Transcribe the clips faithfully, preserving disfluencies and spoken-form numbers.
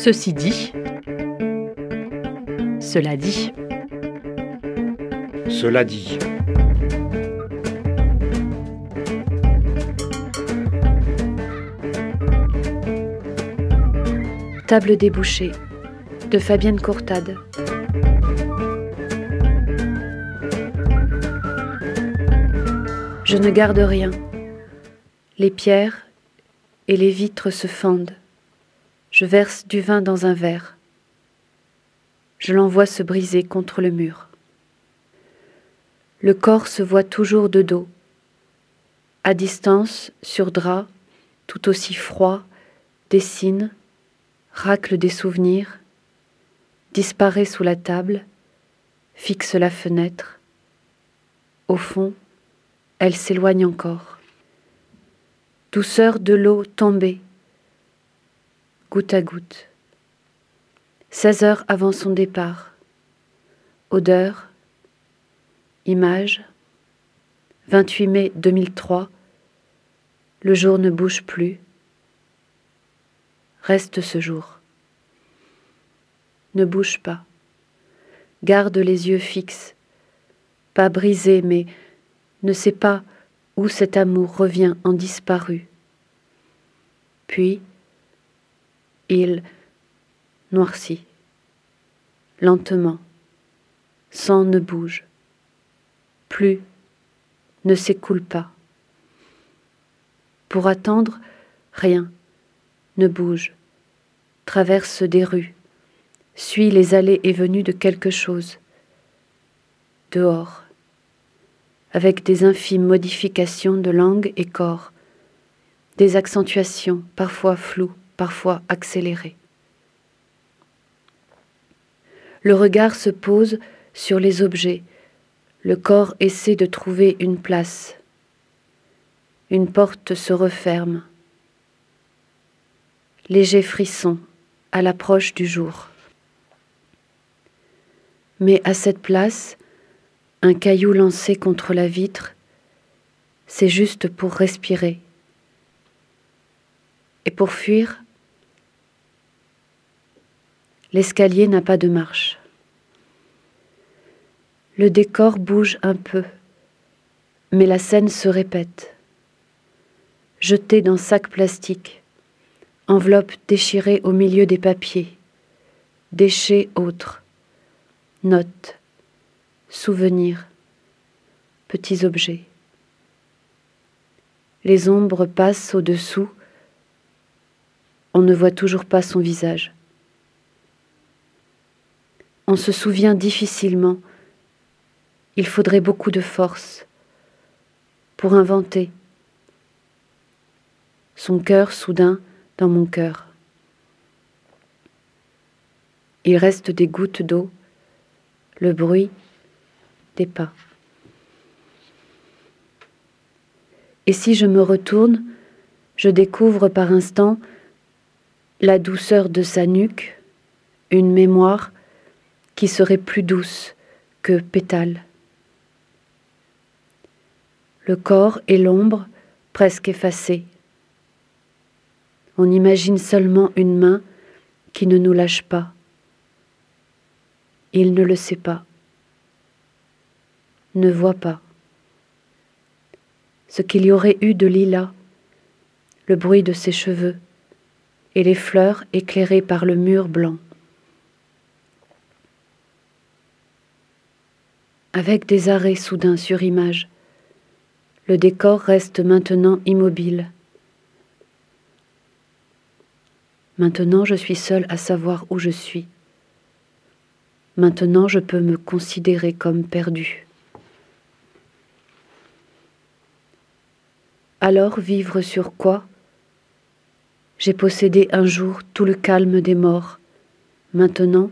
Ceci dit, cela dit, cela dit. Table débouchée de Fabienne Courtade. Je ne garde rien. Les pierres et les vitres se fendent. Je verse du vin dans un verre. Je l'envoie se briser contre le mur. Le corps se voit toujours de dos. À distance, sur drap, tout aussi froid, dessine, racle des souvenirs, disparaît sous la table, fixe la fenêtre. Au fond, elle s'éloigne encore. Douceur de l'eau tombée, goutte à goutte. Seize heures avant son départ. Odeur, image, vingt-huit mai deux mille trois. Le jour ne bouge plus. Reste ce jour. Ne bouge pas. Garde les yeux fixes. Pas brisé, mais ne sais pas où cet amour revient en disparu. Puis, il noircit. Lentement. Sang ne bouge. Plus ne s'écoule pas. Pour attendre, rien ne bouge, traverse des rues, suit les allées et venues de quelque chose. Dehors, avec des infimes modifications de langue et corps, des accentuations parfois floues, parfois accélérées. Le regard se pose sur les objets, le corps essaie de trouver une place. Une porte se referme. Léger frisson à l'approche du jour. Mais à cette place, un caillou lancé contre la vitre, c'est juste pour respirer. Et pour fuir, l'escalier n'a pas de marche. Le décor bouge un peu, mais la scène se répète. Jeté dans sac plastique, enveloppe déchirée au milieu des papiers, déchets autres, notes, souvenirs, petits objets. Les ombres passent au-dessous, on ne voit toujours pas son visage. On se souvient difficilement, il faudrait beaucoup de force pour inventer. Son cœur soudain dans mon cœur. Il reste des gouttes d'eau, le bruit des pas. Et si je me retourne, je découvre par instant la douceur de sa nuque, une mémoire qui serait plus douce que pétale. Le corps et l'ombre presque effacés. On imagine seulement une main qui ne nous lâche pas. Il ne le sait pas, ne voit pas. Ce qu'il y aurait eu de lilas, le bruit de ses cheveux et les fleurs éclairées par le mur blanc. Avec des arrêts soudains sur image, le décor reste maintenant immobile. Maintenant, je suis seule à savoir où je suis. Maintenant, je peux me considérer comme perdue. Alors, vivre sur quoi? J'ai possédé un jour tout le calme des morts. Maintenant,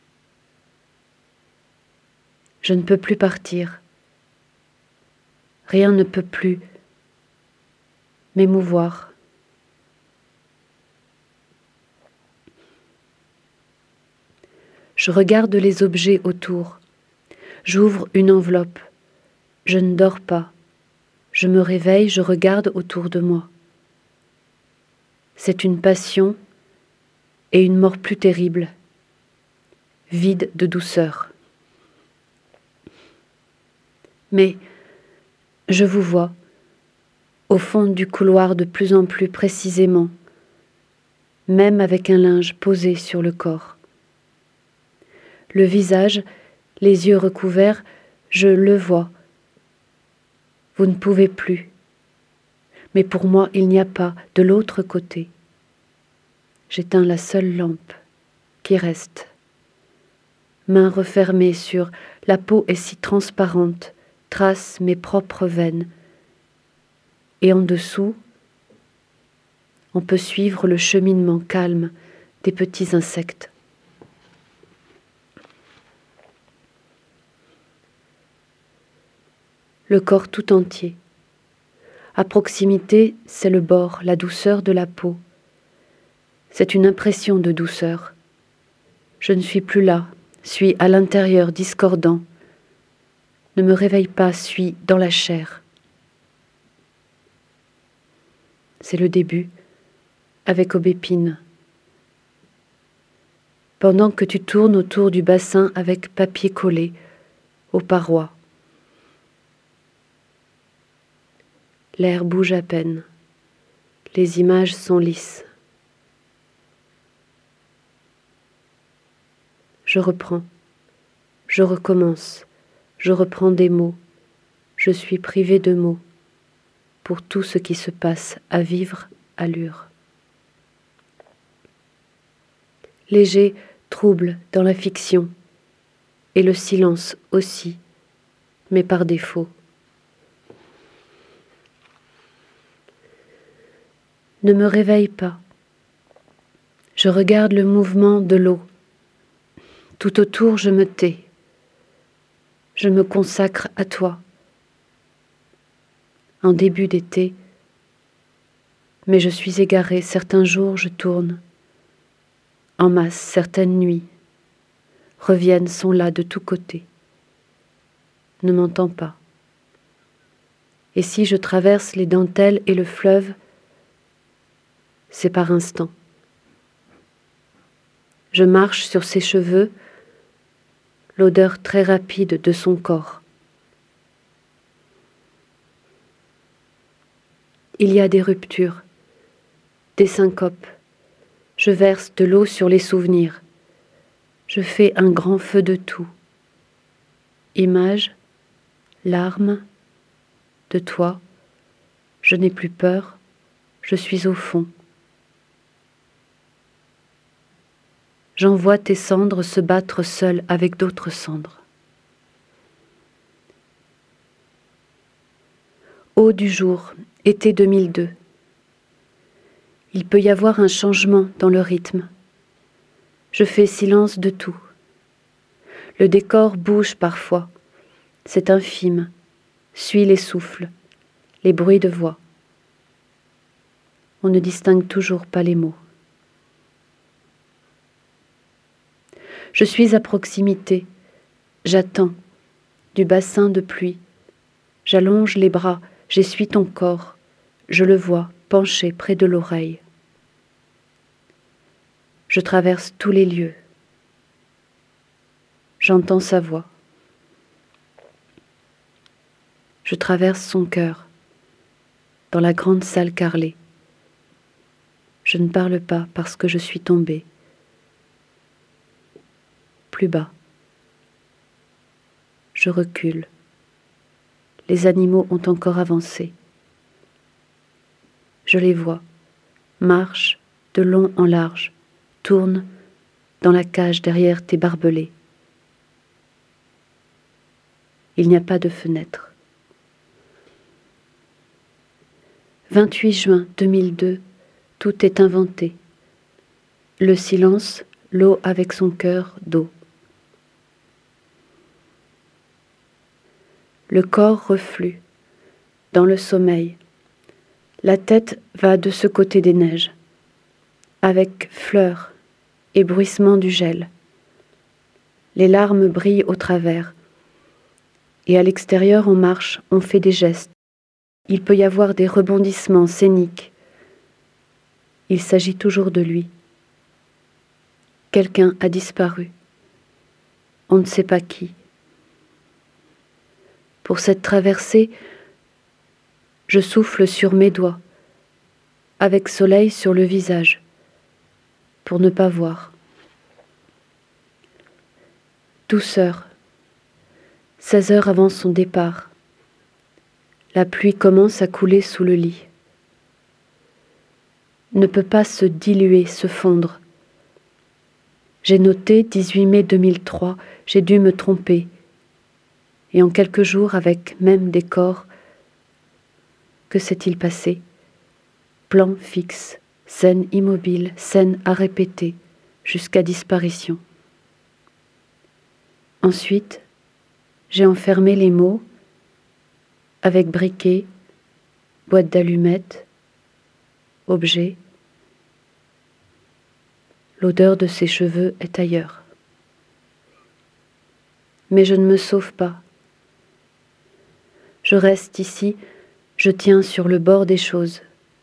je ne peux plus partir. Rien ne peut plus m'émouvoir. Je regarde les objets autour. J'ouvre une enveloppe. Je ne dors pas. Je me réveille, je regarde autour de moi. C'est une passion et une mort plus terrible, vide de douceur. Mais je vous vois, au fond du couloir de plus en plus précisément, même avec un linge posé sur le corps. Le visage, les yeux recouverts, je le vois. Vous ne pouvez plus. Mais pour moi, il n'y a pas de l'autre côté. J'éteins la seule lampe qui reste. Main refermée sur la peau est si transparente, trace mes propres veines. Et en dessous, on peut suivre le cheminement calme des petits insectes. Le corps tout entier. À proximité, c'est le bord, la douceur de la peau. C'est une impression de douceur. Je ne suis plus là, suis à l'intérieur discordant. Ne me réveille pas, suis dans la chair. C'est le début, avec aubépine. Pendant que tu tournes autour du bassin avec papier collé aux parois. L'air bouge à peine. Les images sont lisses. Je reprends. Je recommence. Je reprends des mots. Je suis privée de mots pour tout ce qui se passe à vivre allure. Léger trouble dans la fiction et le silence aussi, mais par défaut. Ne me réveille pas. Je regarde le mouvement de l'eau. Tout autour, je me tais. Je me consacre à toi. En début d'été, mais je suis égarée, certains jours je tourne. En masse, certaines nuits reviennent, sont là de tous côtés. Ne m'entends pas. Et si je traverse les dentelles et le fleuve, c'est par instant. Je marche sur ses cheveux, l'odeur très rapide de son corps. Il y a des ruptures, des syncopes. Je verse de l'eau sur les souvenirs. Je fais un grand feu de tout. Images, larmes, de toi. Je n'ai plus peur, je suis au fond. J'envoie tes cendres se battre seules avec d'autres cendres. Eau du jour, été deux mille deux. Il peut y avoir un changement dans le rythme. Je fais silence de tout. Le décor bouge parfois. C'est infime. Suis les souffles, les bruits de voix. On ne distingue toujours pas les mots. Je suis à proximité. J'attends du bassin de pluie. J'allonge les bras, j'essuie ton corps. Je le vois penché près de l'oreille. Je traverse tous les lieux. J'entends sa voix. Je traverse son cœur, dans la grande salle carrelée. Je ne parle pas parce que je suis tombée. Plus bas. Je recule. Les animaux ont encore avancé. Je les vois, marchent de long en large, tournent dans la cage derrière tes barbelés. Il n'y a pas de fenêtre. vingt-huit juin deux mille deux, tout est inventé. Le silence, l'eau avec son cœur d'eau. Le corps reflue, dans le sommeil. La tête va de ce côté des neiges, avec fleurs et bruissement du gel. Les larmes brillent au travers, et à l'extérieur on marche, on fait des gestes. Il peut y avoir des rebondissements scéniques. Il s'agit toujours de lui. Quelqu'un a disparu. On ne sait pas qui. Pour cette traversée, je souffle sur mes doigts, avec soleil sur le visage, pour ne pas voir. Douceur. Seize heures avant son départ. La pluie commence à couler sous le lit. Ne peut pas se diluer, se fondre. J'ai noté dix-huit mai deux mille trois, j'ai dû me tromper. Et en quelques jours, avec même décor, que s'est-il passé? Plan fixe, scène immobile, scène à répéter, jusqu'à disparition. Ensuite, j'ai enfermé les mots avec briquet, boîte d'allumettes, objet. L'odeur de ses cheveux est ailleurs. Mais je ne me sauve pas. Je reste ici, je tiens sur le bord des choses.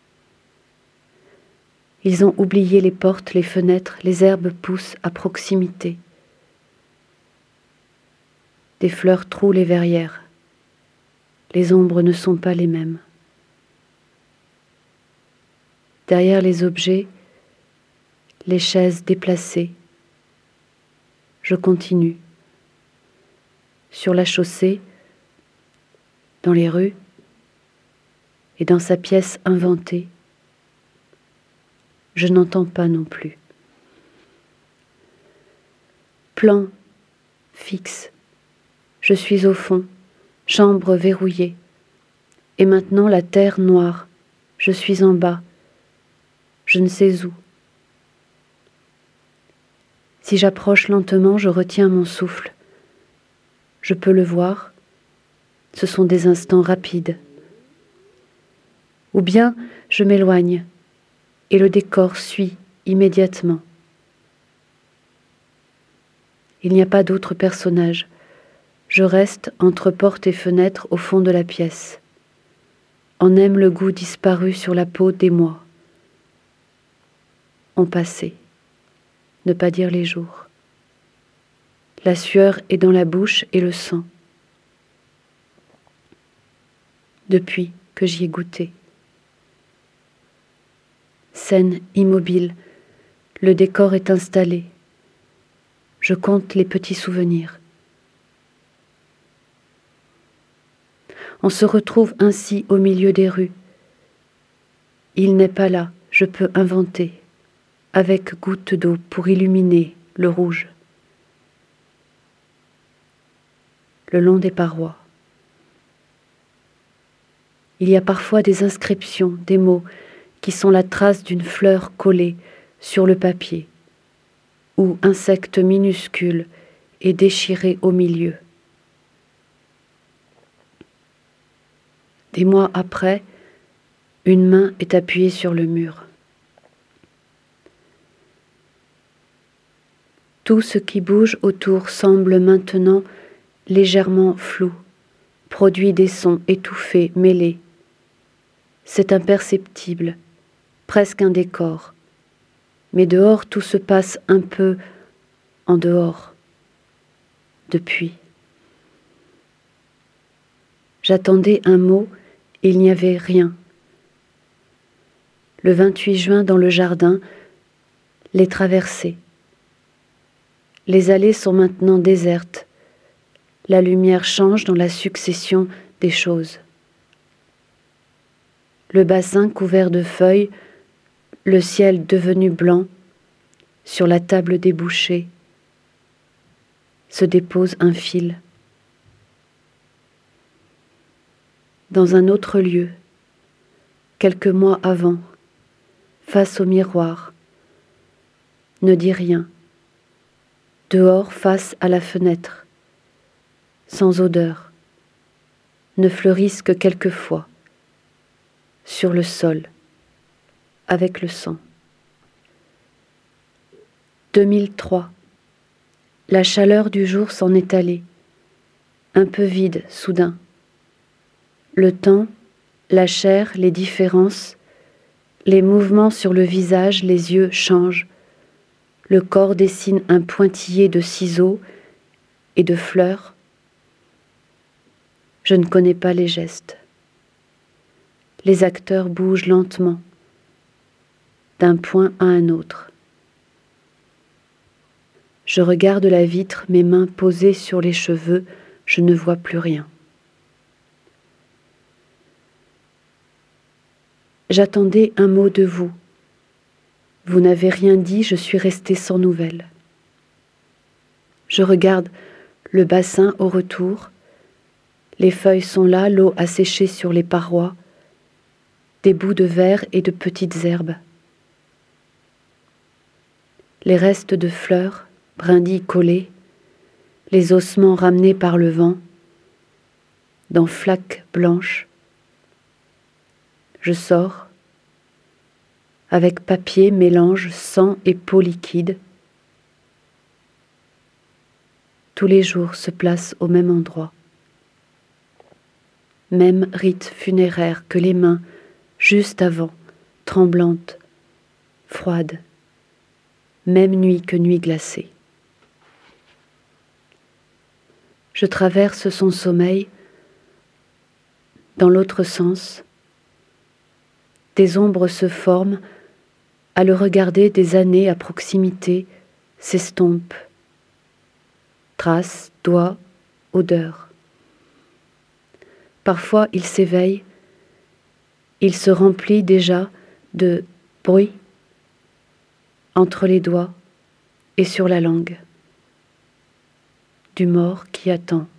Ils ont oublié les portes, les fenêtres, les herbes poussent à proximité. Des fleurs trouent les verrières. Les ombres ne sont pas les mêmes. Derrière les objets, les chaises déplacées. Je continue. Sur la chaussée, dans les rues et dans sa pièce inventée, je n'entends pas non plus. Plan fixe. Je suis au fond, chambre verrouillée. Et maintenant la terre noire. Je suis en bas. Je ne sais où. Si j'approche lentement, je retiens mon souffle. Je peux le voir. Ce sont des instants rapides. Ou bien je m'éloigne et le décor suit immédiatement. Il n'y a pas d'autre personnage. Je reste entre porte et fenêtre au fond de la pièce. On aime le goût disparu sur la peau des mois. On passait, ne pas dire les jours. La sueur est dans la bouche et le sang. Depuis que j'y ai goûté. Scène immobile, le décor est installé. Je compte les petits souvenirs. On se retrouve ainsi au milieu des rues. Il n'est pas là, je peux inventer, avec gouttes d'eau pour illuminer le rouge. Le long des parois. Il y a parfois des inscriptions, des mots, qui sont la trace d'une fleur collée sur le papier, ou insecte minuscule et déchiré au milieu. Des mois après, une main est appuyée sur le mur. Tout ce qui bouge autour semble maintenant légèrement flou, produit des sons étouffés, mêlés. C'est imperceptible, presque un décor. Mais dehors, tout se passe un peu en dehors, depuis. J'attendais un mot, et il n'y avait rien. Le vingt-huit juin, dans le jardin, les traversées. Les allées sont maintenant désertes. La lumière change dans la succession des choses. Le bassin couvert de feuilles, le ciel devenu blanc, sur la table débouchée, se dépose un fil. Dans un autre lieu, quelques mois avant, face au miroir, ne dis rien, dehors face à la fenêtre, sans odeur, ne fleurissent que quelquefois, sur le sol, avec le sang. deux mille trois. La chaleur du jour s'en est allée, un peu vide soudain. Le temps, la chair, les différences, les mouvements sur le visage, les yeux changent. Le corps dessine un pointillé de ciseaux et de fleurs. Je ne connais pas les gestes. Les acteurs bougent lentement, d'un point à un autre. Je regarde la vitre, mes mains posées sur les cheveux, je ne vois plus rien. J'attendais un mot de vous. Vous n'avez rien dit, je suis restée sans nouvelles. Je regarde le bassin au retour. Les feuilles sont là, l'eau a séché sur les parois, des bouts de verre et de petites herbes. Les restes de fleurs, brindilles collées, les ossements ramenés par le vent, dans flaques blanches. Je sors, avec papier, mélange, sang et peau liquide. Tous les jours se placent au même endroit. Même rite funéraire que les mains, juste avant, tremblantes, froides. Même nuit que nuit glacée. Je traverse son sommeil dans l'autre sens. Des ombres se forment, à le regarder des années à proximité, s'estompent. Traces, doigts, odeurs. Parfois il s'éveille, il se remplit déjà de bruit entre les doigts et sur la langue, du mort qui attend.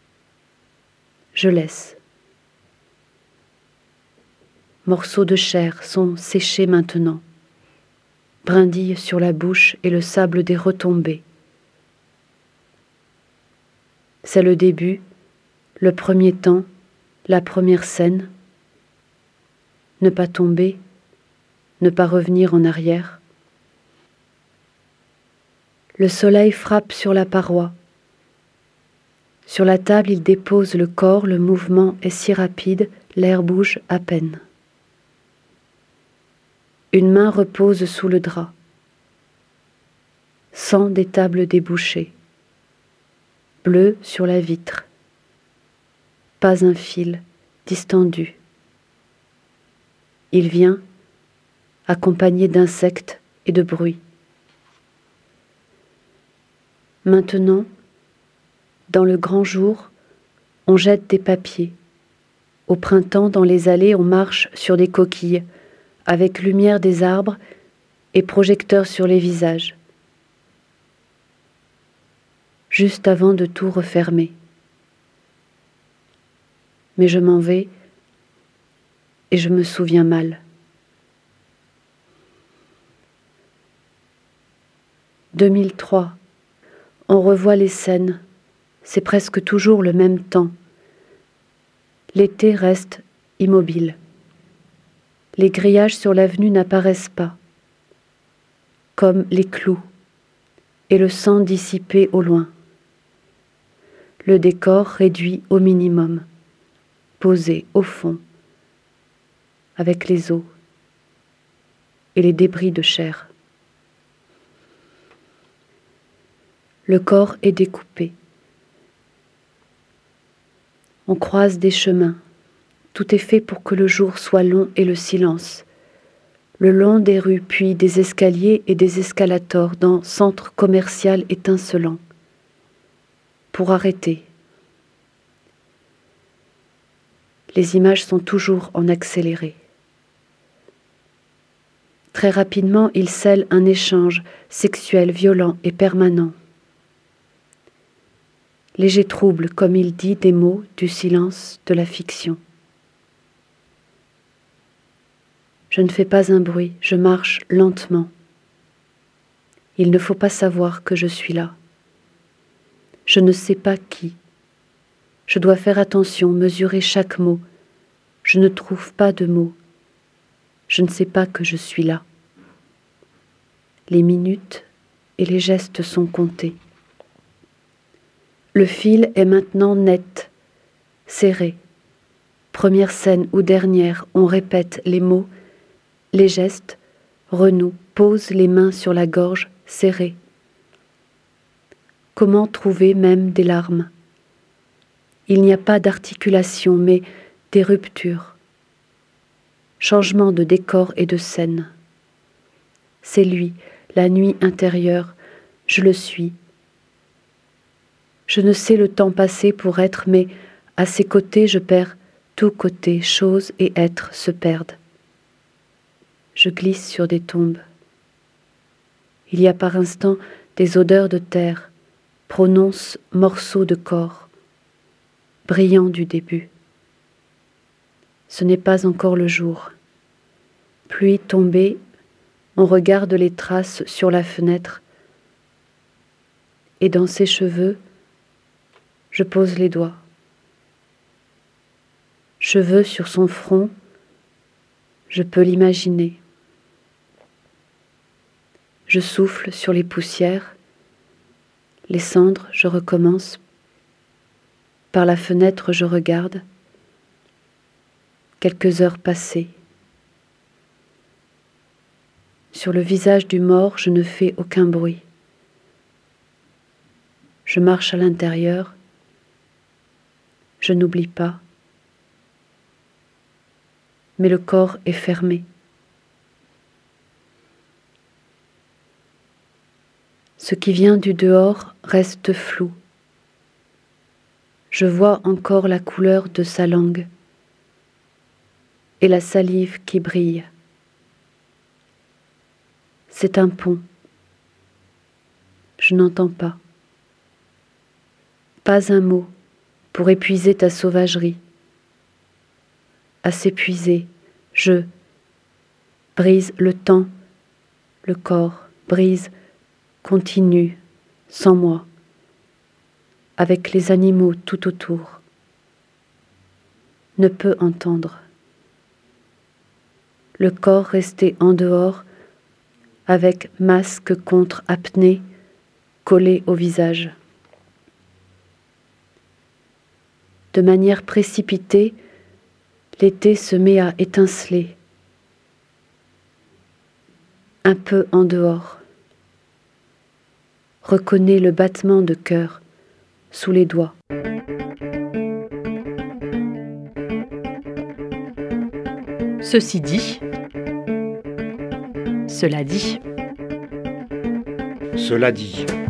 Je laisse. Morceaux de chair sont séchés maintenant, brindilles sur la bouche et le sable des retombées. C'est le début, le premier temps, la première scène. Ne pas tomber, ne pas revenir en arrière. Le soleil frappe sur la paroi. Sur la table, il dépose le corps, le mouvement est si rapide, l'air bouge à peine. Une main repose sous le drap. Sang des tables débouchées. Bleu sur la vitre. Pas un fil, distendu. Il vient, accompagné d'insectes et de bruit. Maintenant, dans le grand jour, on jette des papiers. Au printemps, dans les allées, on marche sur des coquilles, avec lumière des arbres et projecteurs sur les visages. Juste avant de tout refermer. Mais je m'en vais et je me souviens mal. deux mille trois. On revoit les scènes, c'est presque toujours le même temps. L'été reste immobile. Les grillages sur l'avenue n'apparaissent pas, comme les clous, et le sang dissipé au loin. Le décor réduit au minimum, posé au fond, avec les os et les débris de chair. Le corps est découpé. On croise des chemins. Tout est fait pour que le jour soit long et le silence. Le long des rues, puis des escaliers et des escalators dans centre commercial étincelant. Pour arrêter. Les images sont toujours en accéléré. Très rapidement, il scelle un échange sexuel, violent et permanent. Léger trouble, comme il dit des mots du silence de la fiction. Je ne fais pas un bruit, je marche lentement. Il ne faut pas savoir que je suis là. Je ne sais pas qui. Je dois faire attention, mesurer chaque mot. Je ne trouve pas de mots. Je ne sais pas que je suis là. Les minutes et les gestes sont comptés. Le fil est maintenant net, serré. Première scène ou dernière, on répète les mots, les gestes, renoue, pose les mains sur la gorge, serré. Comment trouver même des larmes? Il n'y a pas d'articulation, mais des ruptures. Changement de décor et de scène. C'est lui, la nuit intérieure, je le suis. Je ne sais le temps passer pour être, mais à ses côtés je perds tout côté, chose et être se perdent. Je glisse sur des tombes. Il y a par instant des odeurs de terre, prononce morceaux de corps, brillants du début. Ce n'est pas encore le jour. Pluie tombée, on regarde les traces sur la fenêtre, et dans ses cheveux, je pose les doigts. Cheveux sur son front, je peux l'imaginer. Je souffle sur les poussières, les cendres, je recommence. Par la fenêtre, je regarde. Quelques heures passées. Sur le visage du mort, je ne fais aucun bruit. Je marche à l'intérieur. Je n'oublie pas. Mais le corps est fermé. Ce qui vient du dehors reste flou. Je vois encore la couleur de sa langue et la salive qui brille. C'est un pont. Je n'entends pas. Pas un mot pour épuiser ta sauvagerie. À s'épuiser, je brise le temps, le corps, brise, continue, sans moi, avec les animaux tout autour. Ne peut entendre. Le corps resté en dehors, avec masque contre apnée, collé au visage. De manière précipitée, l'été se met à étinceler. Un peu en dehors. Reconnais le battement de cœur sous les doigts. Ceci dit, cela dit. Cela dit.